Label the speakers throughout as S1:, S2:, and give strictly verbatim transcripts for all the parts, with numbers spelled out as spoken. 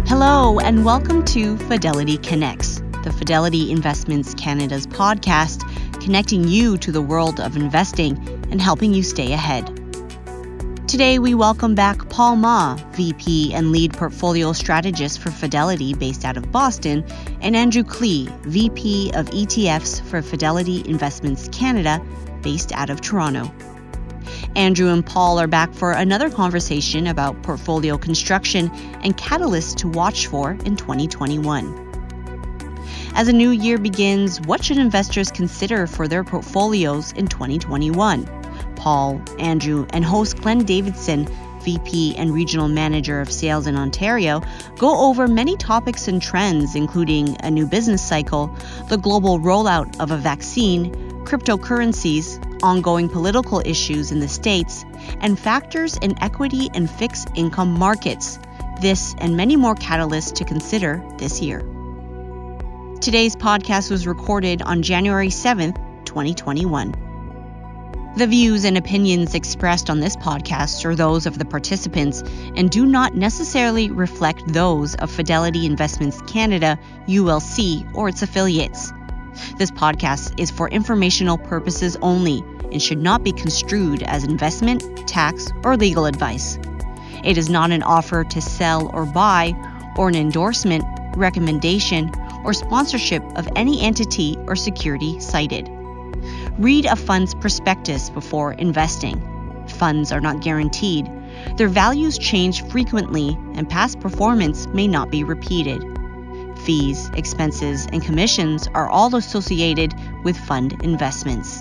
S1: Hello, and welcome to Fidelity Connects, the Fidelity Investments Canada's podcast, connecting you to the world of investing and helping you stay ahead. Today, we welcome back Paul Ma, V P and Lead Portfolio Strategist for Fidelity based out of Boston, and Andrew Klee, V P of E T Fs for Fidelity Investments Canada based out of Toronto. Andrew and Paul are back for another conversation about portfolio construction and catalysts to watch for in twenty twenty-one. As a new year begins, what should investors consider for their portfolios in twenty twenty-one? Paul, Andrew, and host Glenn Davidson, V P and Regional Manager of Sales in Ontario, go over many topics and trends, including a new business cycle, the global rollout of a vaccine, cryptocurrencies, ongoing political issues in the States, and factors in equity and fixed income markets. This and many more catalysts to consider this year. Today's podcast was recorded on January seventh, twenty twenty-one. The views and opinions expressed on this podcast are those of the participants and do not necessarily reflect those of Fidelity Investments Canada, U L C, or its affiliates. This podcast is for informational purposes only and should not be construed as investment, tax, or legal advice. It is not an offer to sell or buy, or an endorsement, recommendation, or sponsorship of any entity or security cited. Read a fund's prospectus before investing. Funds are not guaranteed. Their values change frequently, and past performance may not be repeated. Fees, expenses, and commissions are all associated with fund investments.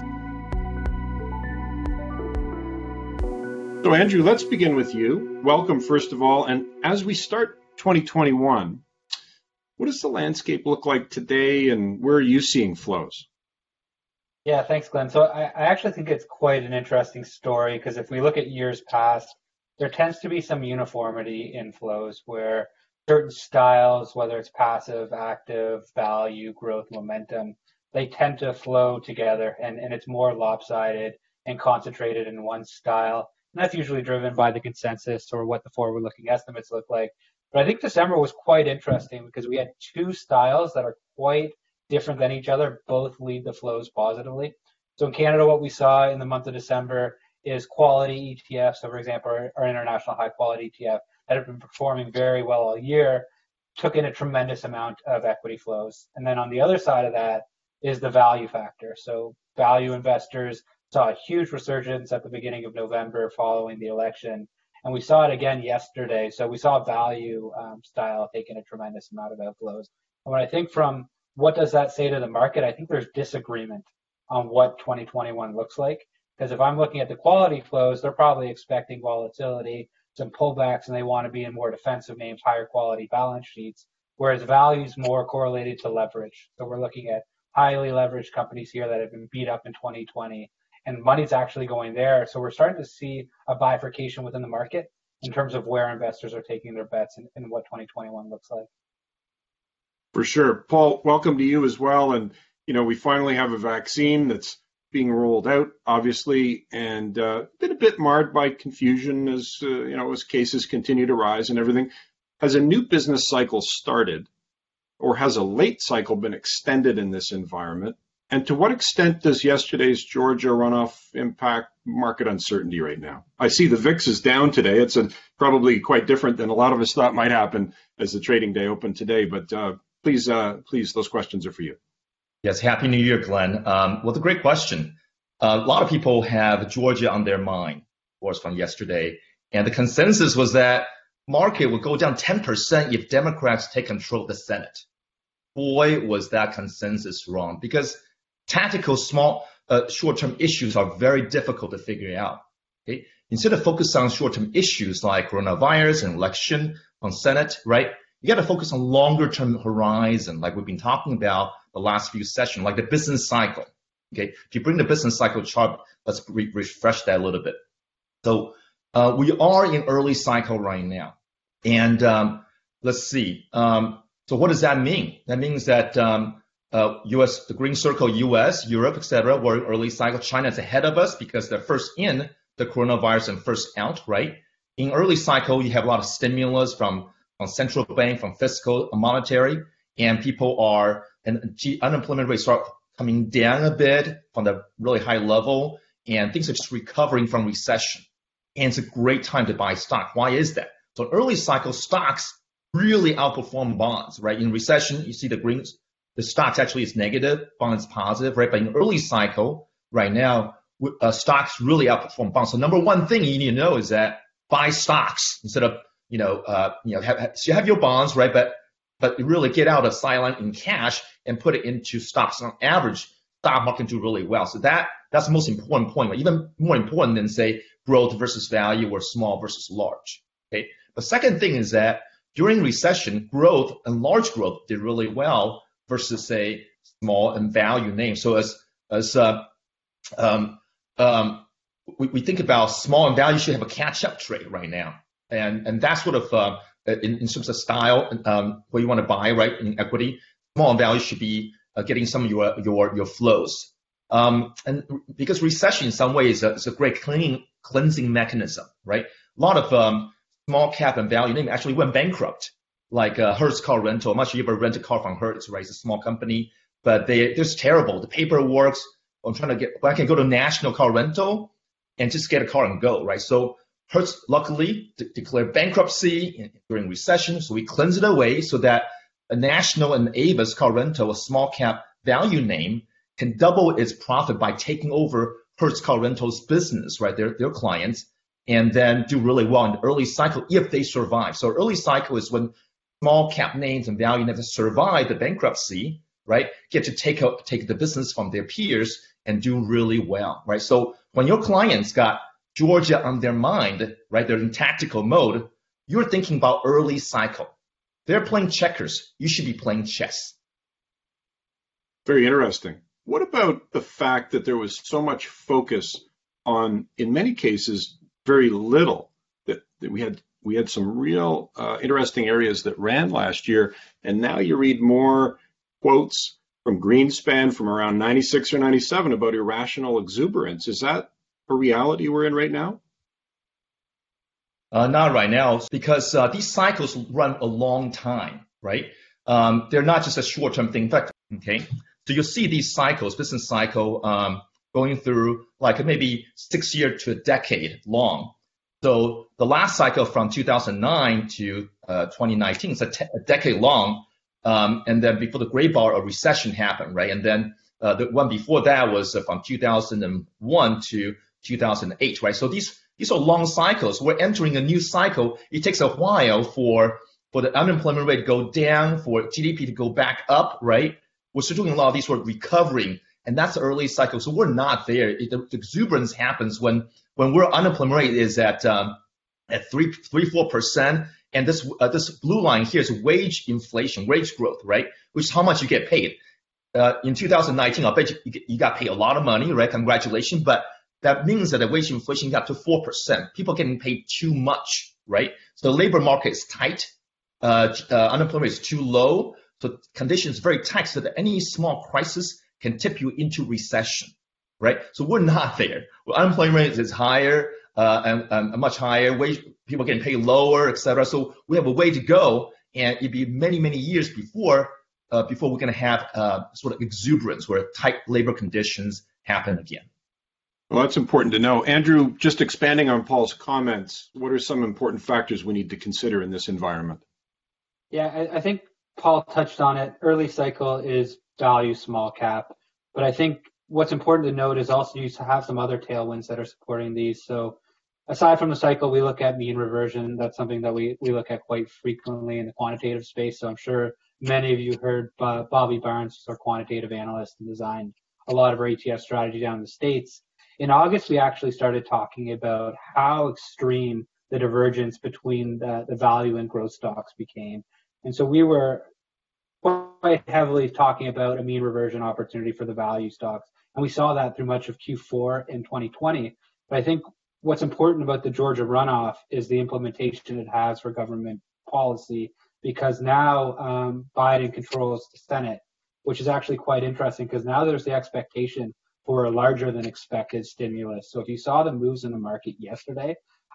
S2: So Andrew, let's begin with you. Welcome, first of all. And as we start twenty twenty-one, what does the landscape look like today, and where are you seeing flows?
S3: Yeah, thanks, Glenn. So I, I actually think it's quite an interesting story, because if we look at years past, there tends to be some uniformity in flows where certain styles, whether it's passive, active, value, growth, momentum, they tend to flow together, and, and it's more lopsided and concentrated in one style. And that's usually driven by the consensus or what the forward-looking estimates look like. But I think December was quite interesting because we had two styles that are quite different than each other, both lead the flows positively. So in Canada, what we saw in the month of December is quality E T Fs. So for example, our, our international high-quality E T F that have been performing very well all year took in a tremendous amount of equity flows. And then on the other side of that is the value factor. So value investors saw a huge resurgence at the beginning of November following the election. And we saw it again yesterday. So we saw value um, style taking a tremendous amount of outflows. And when I think from what does that say to the market, I think there's disagreement on what twenty twenty-one looks like. Because if I'm looking at the quality flows, they're probably expecting volatility, some pullbacks, and they want to be in more defensive names, higher quality balance sheets, whereas value is more correlated to leverage. So we're looking at highly leveraged companies here that have been beat up in twenty twenty, and money's actually going there. So we're starting to see a bifurcation within the market in terms of where investors are taking their bets and, and what twenty twenty-one looks like.
S2: For sure. Paul, welcome to you as well. And, you know, we finally have a vaccine that's being rolled out, obviously, and uh, been a bit marred by confusion as, uh, you know, as cases continue to rise and everything. Has a new business cycle started, or has a late cycle been extended in this environment? And to what extent does yesterday's Georgia runoff impact market uncertainty right now? I see the V I X is down today. It's a, probably quite different than a lot of us thought might happen as the trading day opened today. But uh, please, uh, please, those questions are for you.
S4: Yes, Happy New Year, Glenn. Um, well, the great question. Uh, a lot of people have Georgia on their mind, of course, from yesterday. And the consensus was that market would go down ten percent if Democrats take control of the Senate. Boy, was that consensus wrong, because tactical, small, uh, short-term issues are very difficult to figure out. Okay? Instead of focus on short-term issues like coronavirus and election on Senate, right? You got to focus on longer-term horizon, like we've been talking about the last few sessions, like the business cycle. Okay, if you bring the business cycle chart, let's re- refresh that a little bit. So uh, we are in early cycle right now, and um, let's see. Um, so what does that mean? That means that um, uh, U S, the green circle, U S, Europe, et cetera, we're in early cycle. China is ahead of us because they're first in the coronavirus and first out, right? In early cycle, you have a lot of stimulus from from central bank, from fiscal, monetary, and people are, and G, unemployment rates start coming down a bit from the really high level, and things are just recovering from recession. And it's a great time to buy stock. Why is that? So early cycle stocks really outperform bonds, right? In recession, you see the green, the stocks actually is negative, bonds positive, right? But in early cycle, right now, uh, stocks really outperform bonds. So number one thing you need to know is that buy stocks instead of, you know, uh, you know, have, so you have your bonds, right? But but really get out of sideline in cash and put it into stocks. On average, stock market do really well. So that that's the most important point, right? Even more important than say growth versus value or small versus large. Okay. The second thing is that during recession, growth and large growth did really well versus say small and value names. So as as uh, um, um, we, we think about small and value should have a catch-up trade right now, and and that's sort of uh, in, in terms of style, um, what you want to buy, right, in equity. Small and value should be uh, getting some of your your your flows, um, and because recession in some ways is a, is a great cleaning cleansing mechanism, right? A lot of um, small cap and value name actually went bankrupt, like uh, Hertz Car Rental. I'm not sure you ever rent a car from Hertz, right? It's a small company, but they they're just terrible. The paperwork. I'm trying to get, well, I can go to National Car Rental and just get a car and go, right? So Hertz luckily de- declared bankruptcy during recession, so we cleansed it away so that a National and Avis Car Rental, a small cap value name, can double its profit by taking over Hertz Car Rental's business, right? Their their clients, and then do really well in the early cycle if they survive. So early cycle is when small cap names and value names survive the bankruptcy, right? Get to take up, take the business from their peers and do really well, right? So when your clients got Georgia on their mind, right? They're in tactical mode. You're thinking about early cycle. They're playing checkers. You should be playing chess.
S2: Very interesting. What about the fact that there was so much focus on, in many cases, very little, that, that we had we had some real uh, interesting areas that ran last year, and now you read more quotes from Greenspan from around ninety-six or ninety-seven about irrational exuberance. Is that a reality we're in right now?
S4: Uh, not right now, because uh, these cycles run a long time, right? Um, they're not just a short-term thing. In fact, okay, so you'll see these cycles, business cycle, um, going through like maybe six years to a decade long. So the last cycle from two thousand nine to uh, twenty nineteen is a, te- a decade long. Um, and then before the Great Bar, a recession happened, right? And then uh, the one before that was uh, from two thousand one to two thousand eight, right? So these these are long cycles. We're entering a new cycle. It takes a while for for the unemployment rate to go down, for G D P to go back up, right? We're still doing a lot of these. We're recovering, and that's the early cycle. So we're not there. It, the, the exuberance happens when when we're unemployment rate is at um, at three three four percent. And this uh, this blue line here is wage inflation, wage growth, right? Which is how much you get paid. Uh, in two thousand nineteen, I'll bet you, you got paid a lot of money, right? Congratulations. But that means that the wage inflation got to four percent. People are getting paid too much, right? So the labor market is tight. Uh, uh, unemployment is too low. So conditions very tight so that any small crisis can tip you into recession, right? So we're not there. Well, unemployment rate is higher. Uh, and, and much higher, wage, people getting paid lower, et cetera. So we have a way to go, and it'd be many, many years before uh, before we're going to have uh, sort of exuberance where tight labor conditions happen again.
S2: Well, that's important to know. Andrew, just expanding on Paul's comments, what are some important factors we need to consider in this environment?
S3: Yeah, I, I think Paul touched on it. Early cycle is value small cap, but I think what's important to note is also you have some other tailwinds that are supporting these. So aside from the cycle, we look at mean reversion. That's something that we, we look at quite frequently in the quantitative space. So I'm sure many of you heard uh, Bobby Barnes, our quantitative analyst, and designed a lot of our E T F strategy down in the States. In August, we actually started talking about how extreme the divergence between the, the value and growth stocks became. And so we were quite heavily talking about a mean reversion opportunity for the value stocks. And we saw that through much of Q four in twenty twenty. But I think what's important about the Georgia runoff is the implementation it has for government policy, because now um, Biden controls the Senate, which is actually quite interesting because now there's the expectation for a larger than expected stimulus. So if you saw the moves in the market yesterday,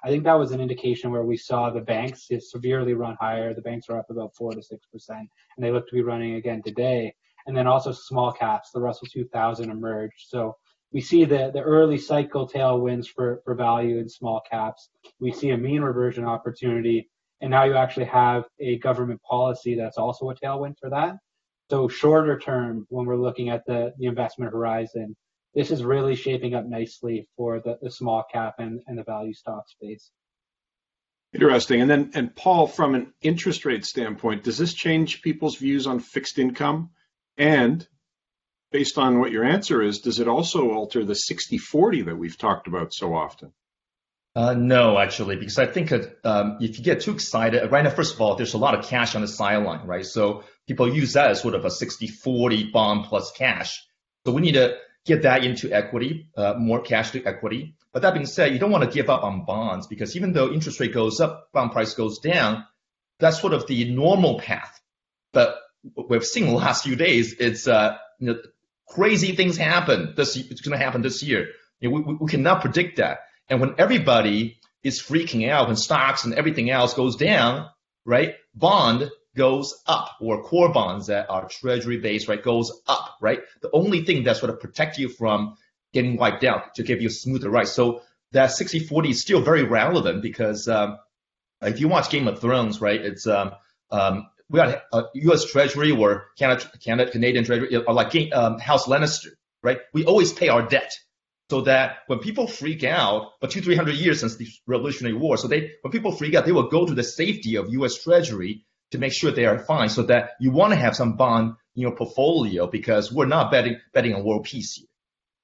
S3: I think that was an indication where we saw the banks severely run higher. The banks are up about four to six percent, and they look to be running again today. And then also small caps, the Russell two thousand emerged. So we see the, the early cycle tailwinds for, for value in small caps. We see a mean reversion opportunity. And now you actually have a government policy that's also a tailwind for that. So shorter term, when we're looking at the, the investment horizon, this is really shaping up nicely for the, the small cap and, and the value stock space.
S2: Interesting. And then, and Paul, from an interest rate standpoint, does this change people's views on fixed income? And based on what your answer is, does it also alter the sixty forty that we've talked about so often?
S4: Uh, no, actually, because I think um, if you get too excited, right now, first of all, there's a lot of cash on the sideline, right? So people use that as sort of a sixty forty bond plus cash. So we need to get that into equity, uh, more cash to equity. But that being said, you don't want to give up on bonds because even though interest rate goes up, bond price goes down, that's sort of the normal path. But we've seen the last few days, it's uh, you know, crazy things happen. This it's going to happen this year. You know, we, we cannot predict that. And when everybody is freaking out and stocks and everything else goes down, right? Bond goes up, or core bonds that are treasury based, right, goes up, right? The only thing that's going to protect you from getting wiped out to give you a smoother ride. So that sixty forty is still very relevant because um, if you watch Game of Thrones, right, it's um, um, we got a U S Treasury or Canada, Canada Canadian Treasury, or like um, House Lannister, right? We always pay our debt. So that when people freak out, for two, three hundred years since the Revolutionary War, so they when people freak out, they will go to the safety of U S Treasury to make sure they are fine. So that you want to have some bond in your portfolio because we're not betting betting on world peace here.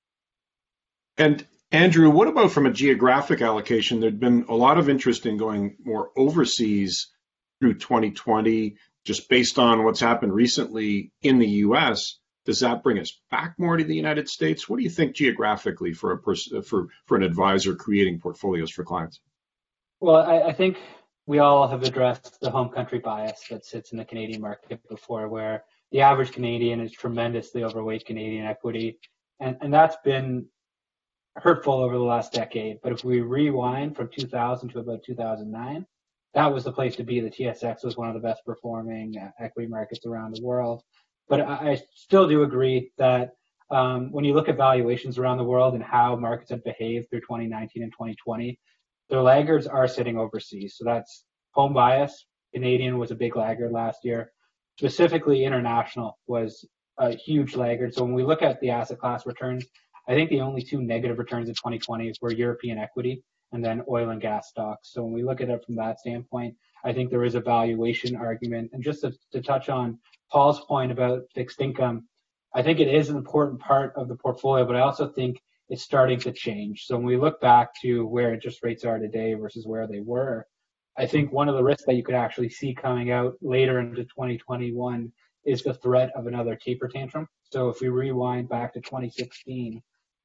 S2: And Andrew, what about from a geographic allocation? There'd been a lot of interest in going more overseas through twenty twenty, just based on what's happened recently in the U S. Does that bring us back more to the United States? What do you think geographically for a person, for, for an advisor creating portfolios for clients?
S3: Well, I, I think we all have addressed the home country bias that sits in the Canadian market before, where the average Canadian is tremendously overweight Canadian equity. And, and that's been hurtful over the last decade. But if we rewind from two thousand to about two thousand nine, that was the place to be. The T S X was one of the best performing equity markets around the world. But I still do agree that um, when you look at valuations around the world and how markets have behaved through twenty nineteen and twenty twenty, their laggards are sitting overseas. So that's home bias. Canadian was a big laggard last year. Specifically, international was a huge laggard. So when we look at the asset class returns, I think the only two negative returns in twenty twenty were European equity and then oil and gas stocks. So when we look at it from that standpoint, I think there is a valuation argument. And just to, to touch on Paul's point about fixed income, I think it is an important part of the portfolio, but I also think it's starting to change. So when we look back to where interest rates are today versus where they were, I think one of the risks that you could actually see coming out later into twenty twenty-one is the threat of another taper tantrum. So if we rewind back to twenty sixteen,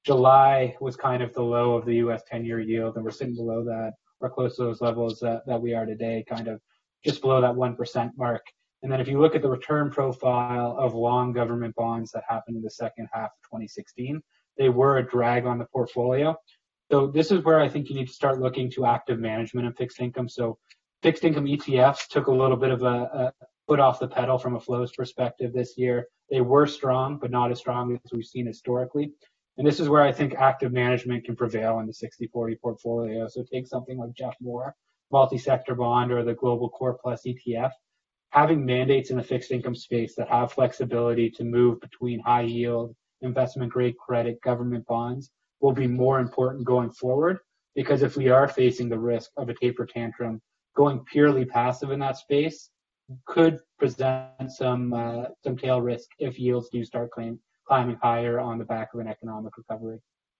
S3: July was kind of the low of the U S ten-year yield, and we're sitting below that, or close to those levels that, that we are today, kind of just below that one percent mark. And then if you look at the return profile of long government bonds that happened in the second half of twenty sixteen, they were a drag on the portfolio. So this is where I think you need to start looking to active management of fixed income. So fixed income E T Fs took a little bit of a, a foot off the pedal from a flows perspective this year. They were strong, but not as strong as we've seen historically. And this is where I think active management can prevail in the sixty forty portfolio. So take something like Jeff Moore, multi-sector bond, or the Global Core Plus E T F. Having mandates in the fixed income space that have flexibility to move between high yield, investment grade credit, government bonds will be more important going forward, because if we are facing the risk of a taper tantrum, going purely passive in that space could present some uh, some tail risk if yields do start claim, climbing higher on the back of an economic recovery.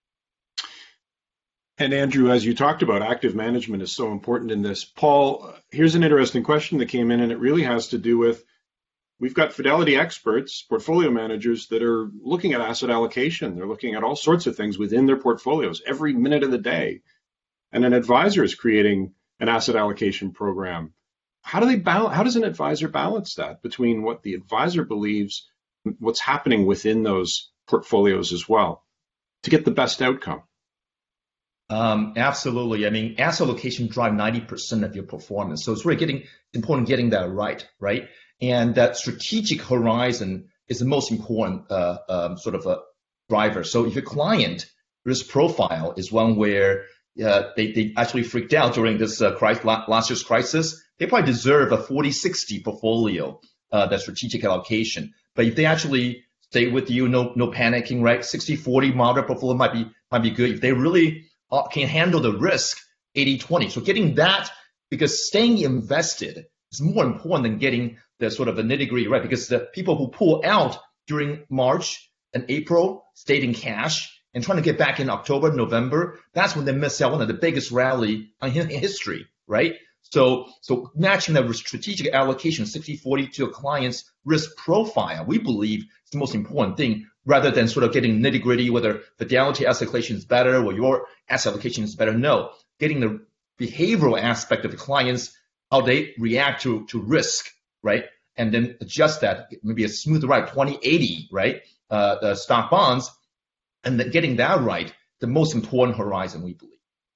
S2: And Andrew, as you talked about, active management is so important in this. Paul, here's an interesting question that came in, and it really has to do with, we've got Fidelity experts, portfolio managers that are looking at asset allocation. They're looking at all sorts of things within their portfolios every minute of the day. And an advisor is creating an asset allocation program. How do they balance, how does an advisor balance that between what the advisor believes, what's happening within those portfolios as well, to get the best outcome?
S4: Um, absolutely. I mean, asset allocation drive ninety percent of your performance. So it's really getting important getting that right, right? And that strategic horizon is the most important uh, um, sort of a driver. So if your client risk profile is one where uh, they, they actually freaked out during this uh, crisis, last year's crisis, they probably deserve a forty sixty portfolio, uh, that strategic allocation. But if they actually stay with you, no no panicking, right? sixty forty moderate portfolio might be might be good. If they really uh, can handle the risk, eighty twenty. So getting that, because staying invested is more important than getting the sort of the nitty gritty, right? Because the people who pull out during March and April stayed in cash and trying to get back in October, November, that's when they miss out one of the biggest rally in history, right? So, so matching the strategic allocation sixty forty to a client's risk profile, we believe is the most important thing, rather than sort of getting nitty gritty, whether Fidelity asset allocation is better or your asset allocation is better. No, getting the behavioral aspect of the clients, how they react to, to risk, right? And then adjust that, maybe a smooth ride, twenty eighty, right? Uh, the stock bonds, and then getting that right, the most important horizon, we believe.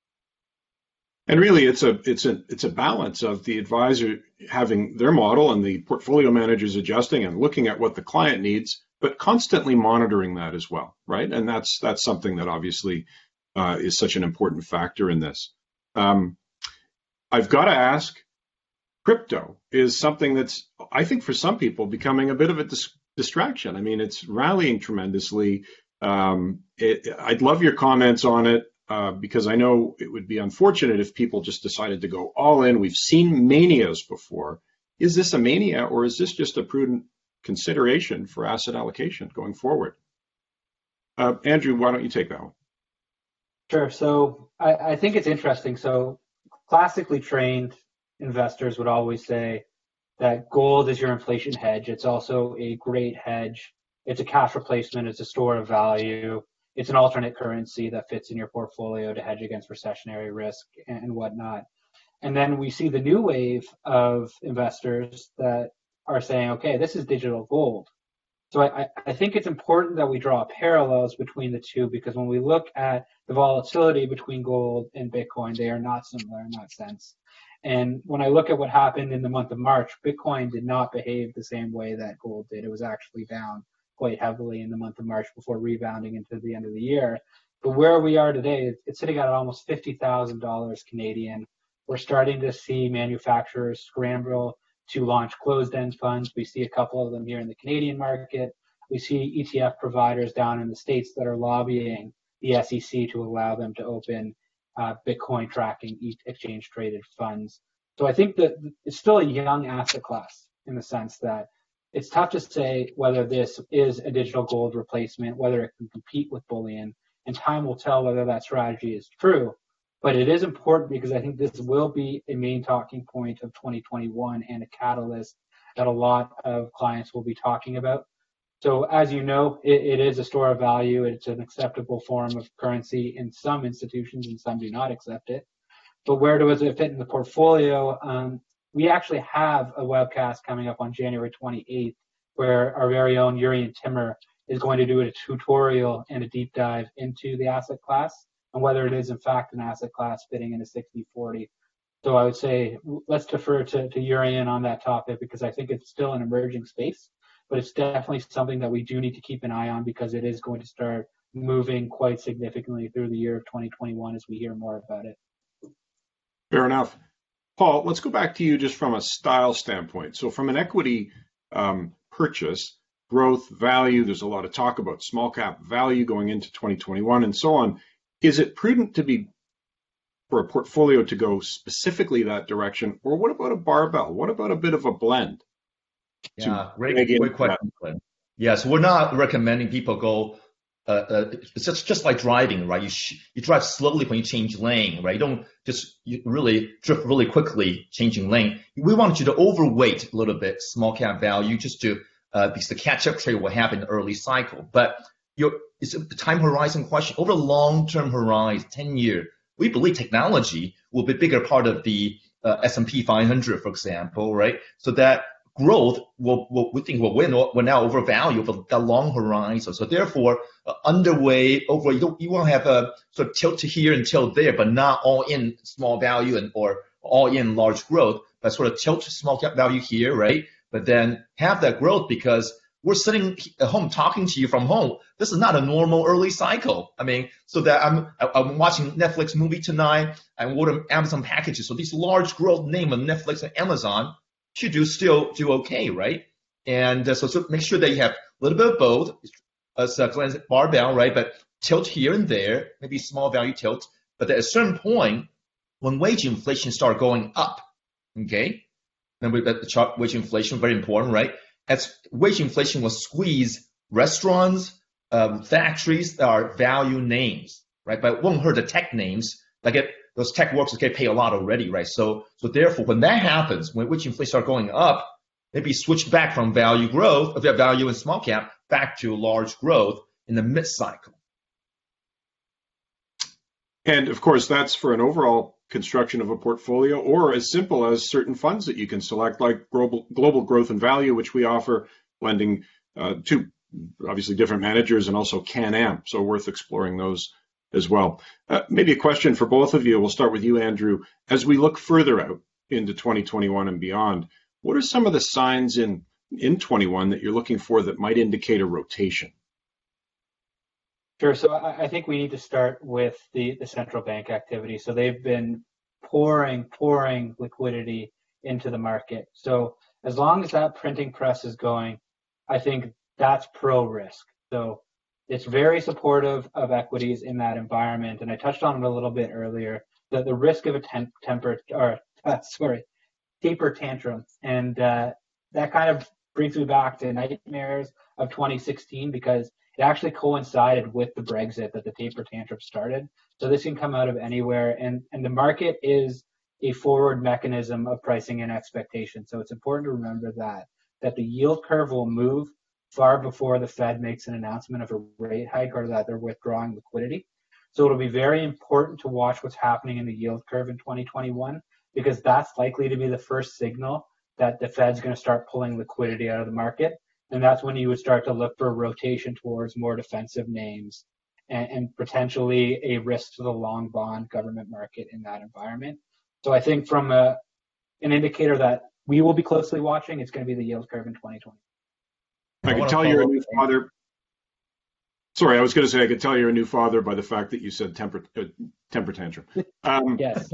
S2: And really, it's a it's a it's a balance of the advisor having their model and the portfolio managers adjusting and looking at what the client needs, but constantly monitoring that as well, right? And that's that's something that obviously uh, is such an important factor in this. Um, I've got to ask, crypto is something that's, I think, for some people becoming a bit of a dis- distraction. I mean, it's rallying tremendously. Um, it, I'd love your comments on it. Uh, because I know it would be unfortunate if people just decided to go all in. We've seen manias before. Is this a mania, or is this just a prudent consideration for asset allocation going forward? Uh, Andrew, why don't you take that one?
S3: Sure. So I, I think it's interesting. So classically trained investors would always say that gold is your inflation hedge. It's also a great hedge. It's a cash replacement. It's a store of value. It's an alternate currency that fits in your portfolio to hedge against recessionary risk and whatnot. And then we see the new wave of investors that are saying, okay, this is digital gold. So I, I think it's important that we draw parallels between the two, because when we look at the volatility between gold and Bitcoin, they are not similar in that sense. And when I look at what happened in the month of March, Bitcoin did not behave the same way that gold did. It was actually down quite heavily in the month of March before rebounding into the end of the year. But where we are today, it's sitting at almost fifty thousand dollars Canadian. We're starting to see manufacturers scramble to launch closed-end funds. We see a couple of them here in the Canadian market. We see E T F providers down in the States that are lobbying the S E C to allow them to open uh, Bitcoin tracking exchange-traded funds. So I think that it's still a young asset class in the sense that it's tough to say whether this is a digital gold replacement, whether it can compete with bullion, and time will tell whether that strategy is true. But it is important because I think this will be a main talking point of twenty twenty-one and a catalyst that a lot of clients will be talking about. So as you know, it, it is a store of value. It's an acceptable form of currency in some institutions, and some do not accept it. But where does it fit in the portfolio? Um, We actually have a webcast coming up on January twenty-eighth where our very own Urian Timmer is going to do a tutorial and a deep dive into the asset class and whether it is in fact an asset class fitting in a sixty forty. So I would say let's defer to, to Urian on that topic, because I think it's still an emerging space, but it's definitely something that we do need to keep an eye on, because it is going to start moving quite significantly through the year of twenty twenty-one as we hear more about it.
S2: Fair enough. Paul, let's go back to you just from a style standpoint. So from an equity um, purchase, growth, value, there's a lot of talk about small cap value going into twenty twenty-one and so on. Is it prudent to be for a portfolio to go specifically that direction, or what about a barbell? What about a bit of a blend?
S4: Yeah, great, great question, Glenn. Yeah, so we're not recommending people go. Uh, uh, it's just, just like driving, right? You sh- you drive slowly when you change lane, right? You don't just you really drift really quickly changing lane. We want you to overweight a little bit small cap value just to uh, because the catch up trade will happen in the early cycle. But your it's the time horizon question. Over a long term horizon, ten year, we believe technology will be a bigger part of the uh, S and P five hundred, for example, right? So that growth will, will we think will win will now overvalue for the long horizon. So therefore, uh, underway over you don't you won't have a sort of tilt to here and tilt there, but not all in small value and or all in large growth, but sort of tilt to small cap value here, right? But then have that growth because we're sitting at home talking to you from home. This is not a normal early cycle. I mean, so that I'm I'm watching Netflix movie tonight. I'm ordering Amazon packages. So these large growth name of Netflix and Amazon should do still do okay, right? And uh, so, so make sure that you have a little bit of both, as uh, Glenn said, barbell, right? But tilt here and there, maybe small value tilt. But at a certain point, when wage inflation start going up, okay, remember that the chart wage inflation very important, right? As wage inflation will squeeze restaurants, um, factories that are value names, right? But it won't hurt the tech names. Like it, those tech workers get paid a lot already, right? So, so therefore, when that happens, when wage inflation start going up, maybe switch back from value growth, of value in small cap, back to large growth in the mid cycle.
S2: And of course, that's for an overall construction of a portfolio, or as simple as certain funds that you can select, like global, global growth and value, which we offer, lending uh, to obviously different managers, and also Can-Am. So worth exploring those as well. Uh, maybe a question for both of you. We'll start with you, Andrew. As we look further out into twenty twenty-one and beyond, what are some of the signs in in twenty-one that you're looking for that might indicate a rotation?
S3: Sure. So I, I think we need to start with the, the central bank activity. So they've been pouring, pouring liquidity into the market. So as long as that printing press is going, I think that's pro risk. So it's very supportive of equities in that environment. And I touched on it a little bit earlier, that the risk of a tem- temper or uh, sorry, taper tantrum. And uh, that kind of brings me back to nightmares of twenty sixteen, because it actually coincided with the Brexit that the taper tantrum started. So this can come out of anywhere. And, and the market is a forward mechanism of pricing and expectation. So it's important to remember that, that the yield curve will move far before the Fed makes an announcement of a rate hike or that they're withdrawing liquidity. So it'll be very important to watch what's happening in the yield curve in twenty twenty-one, because that's likely to be the first signal that the Fed's going to start pulling liquidity out of the market. And that's when you would start to look for rotation towards more defensive names and, and potentially a risk to the long bond government market in that environment. So I think from a, an indicator that we will be closely watching, it's going to be the yield curve in twenty twenty.
S2: I, I can tell you're a new father. Sorry, I was going to say I could tell you're a new father by the fact that you said temper, uh, temper tantrum. Um,
S3: yes.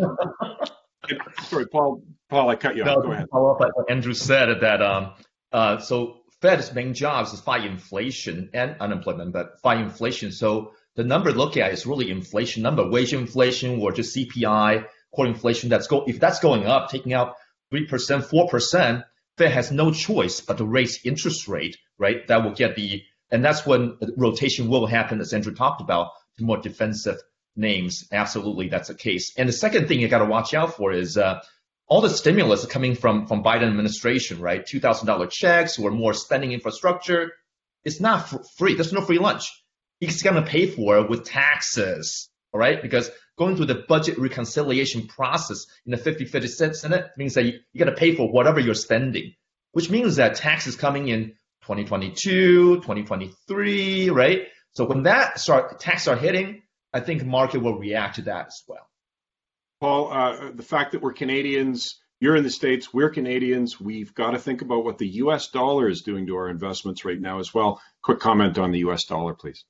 S2: Sorry, Paul. Paul, I cut you
S4: no,
S2: off. Go ahead.
S4: Follow up what Andrew said that um, uh, so Fed's main job is fight inflation and unemployment, but fight inflation. So the number to look at is really inflation number, wage inflation or just C P I, core inflation. That's go if that's going up, taking out three percent, four percent, Fed has no choice but to raise interest rate, right? That will get the, and that's when rotation will happen, as Andrew talked about, to more defensive names. Absolutely, that's the case. And the second thing you got to watch out for is uh, all the stimulus coming from from Biden administration, right? two thousand dollars checks or more spending infrastructure. It's not f- free. There's no free lunch. He's going to pay for it with taxes, all right? Because going through the budget reconciliation process in the fifty-fifty Senate means that you, you got to pay for whatever you're spending, which means that taxes coming in twenty twenty-two, twenty twenty-three, right? So when that start tax start hitting, I think the market will react to that as well.
S2: Paul, uh, the fact that we're Canadians, you're in the States, we're Canadians, we've got to think about what the U S dollar is doing to our investments right now as well. Quick comment on the U S dollar, please.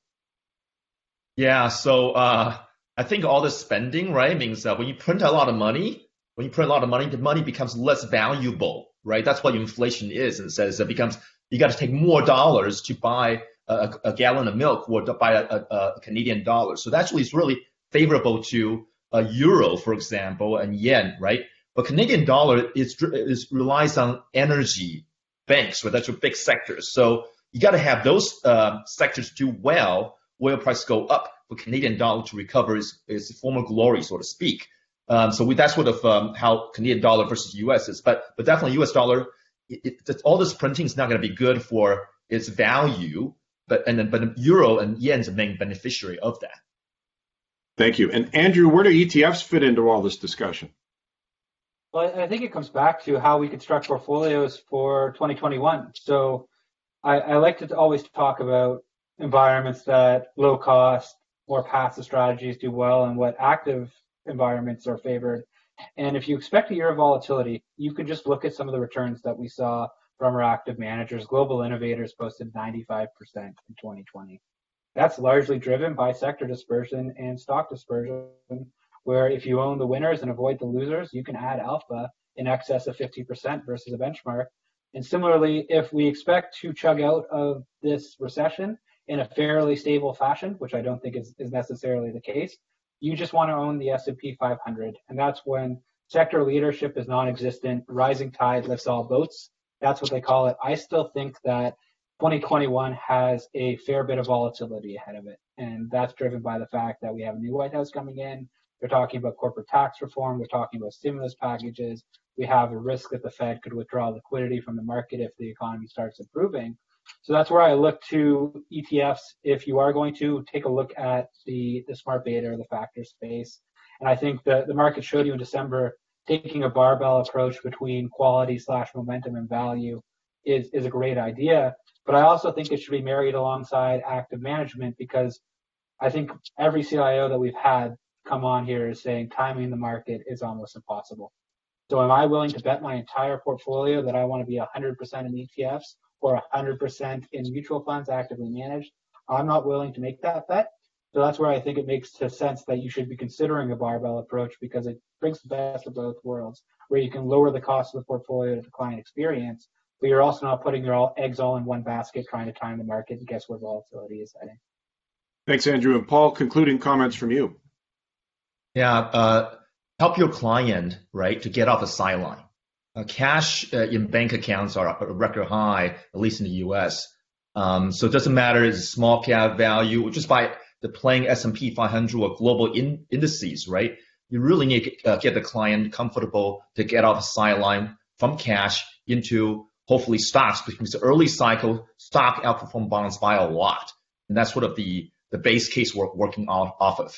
S4: Yeah, so uh, I think all the spending, right, means that when you print a lot of money, when you print a lot of money, the money becomes less valuable, right? That's what inflation is. It says it becomes, you got to take more dollars to buy a, a gallon of milk or to buy a, a, a Canadian dollar. So that actually is really favorable to a euro, for example, and yen, right? But Canadian dollar is, is relies on energy banks, right? That's your big sectors. So you got to have those uh, sectors do well. Oil price go up for Canadian dollar to recover its, its former glory, so to speak. Um, so we, that's sort of um, how Canadian dollar versus U S is. But but definitely U S dollar, it, it, all this printing is not going to be good for its value. But and then but euro and yen is the main beneficiary of that.
S2: Thank you. And Andrew, where do E T Fs fit into all this discussion?
S3: Well, I think it comes back to how we construct portfolios for twenty twenty-one. So I, I like to always talk about environments that low cost, more passive strategies do well and what active environments are favored. And if you expect a year of volatility, you can just look at some of the returns that we saw from our active managers. Global Innovators posted ninety-five percent in twenty twenty. That's largely driven by sector dispersion and stock dispersion, where if you own the winners and avoid the losers, you can add alpha in excess of fifty percent versus a benchmark. And similarly, if we expect to chug out of this recession in a fairly stable fashion, which I don't think is, is necessarily the case, you just want to own the S and P five hundred. And that's when sector leadership is non-existent, rising tide lifts all boats. That's what they call it. I still think that twenty twenty-one has a fair bit of volatility ahead of it. And that's driven by the fact that we have a new White House coming in. They're talking about corporate tax reform. They're talking about stimulus packages. We have a risk that the Fed could withdraw liquidity from the market if the economy starts improving. So that's where I look to E T Fs. If you are going to take a look at the, the smart beta or the factor space. And I think the, the market showed you in December, taking a barbell approach between quality slash momentum and value is, is a great idea. But I also think it should be married alongside active management, because I think every C I O that we've had come on here is saying timing the market is almost impossible. So am I willing to bet my entire portfolio that I want to be one hundred percent in E T Fs or one hundred percent in mutual funds actively managed? I'm not willing to make that bet. So that's where I think it makes sense that you should be considering a barbell approach, because it brings the best of both worlds, where you can lower the cost of the portfolio to the client experience, but you're also not putting your all, eggs all in one basket trying to time the market and guess where volatility is heading.
S2: Thanks, Andrew. And Paul, concluding comments from you.
S4: Yeah, uh, help your client, right, to get off the sideline. Uh, cash uh, in bank accounts are a record high, at least in the U S. Um, so it doesn't matter if it's small cap value, or just by the playing S and P five hundred or global in, indices, right? You really need to uh, get the client comfortable to get off the sideline from cash into hopefully stocks, because the early cycle stock outperform bonds by a lot. And that's sort of the, the base case we're working off, off of.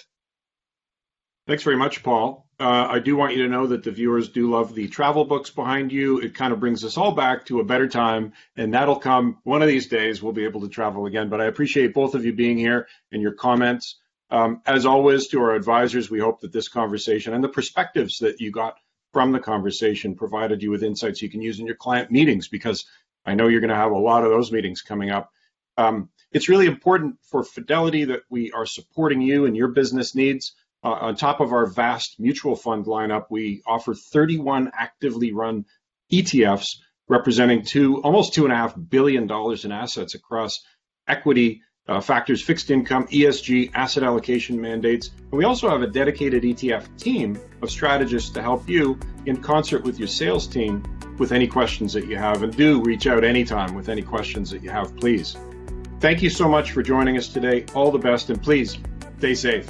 S2: Thanks very much, Paul. Uh, I do want you to know that the viewers do love the travel books behind you. It kind of brings us all back to a better time, and that'll come one of these days. We'll be able to travel again. But I appreciate both of you being here and your comments. Um, as always, to our advisors, we hope that this conversation and the perspectives that you got from the conversation provided you with insights you can use in your client meetings, because I know you're going to have a lot of those meetings coming up. Um, it's really important for Fidelity that we are supporting you and your business needs. Uh, on top of our vast mutual fund lineup, we offer thirty-one actively run E T Fs representing two, almost two and a half billion dollars in assets across equity, uh, factors, fixed income, E S G, asset allocation mandates. And we also have a dedicated E T F team of strategists to help you in concert with your sales team with any questions that you have. And do reach out anytime with any questions that you have, please. Thank you so much for joining us today. All the best, and please stay safe.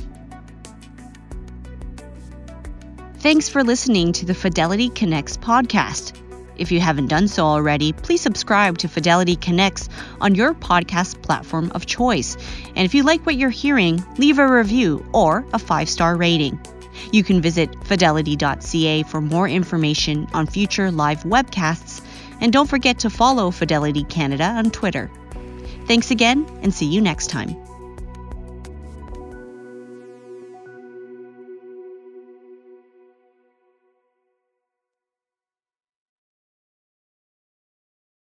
S1: Thanks for listening to the Fidelity Connects podcast. If you haven't done so already, please subscribe to Fidelity Connects on your podcast platform of choice. And if you like what you're hearing, leave a review or a five-star rating. You can visit fidelity dot c a for more information on future live webcasts. And don't forget to follow Fidelity Canada on Twitter. Thanks again, and see you next time.